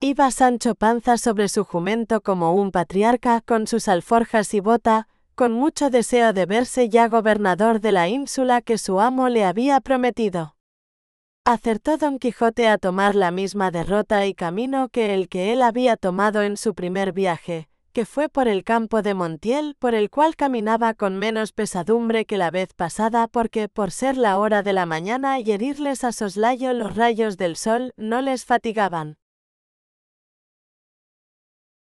Iba Sancho Panza sobre su jumento como un patriarca, con sus alforjas y bota, con mucho deseo de verse ya gobernador de la ínsula que su amo le había prometido. Acertó Don Quijote a tomar la misma derrota y camino que el que él había tomado en su primer viaje, que fue por el campo de Montiel, por el cual caminaba con menos pesadumbre que la vez pasada, porque por ser la hora de la mañana y herirles a soslayo los rayos del sol, no les fatigaban.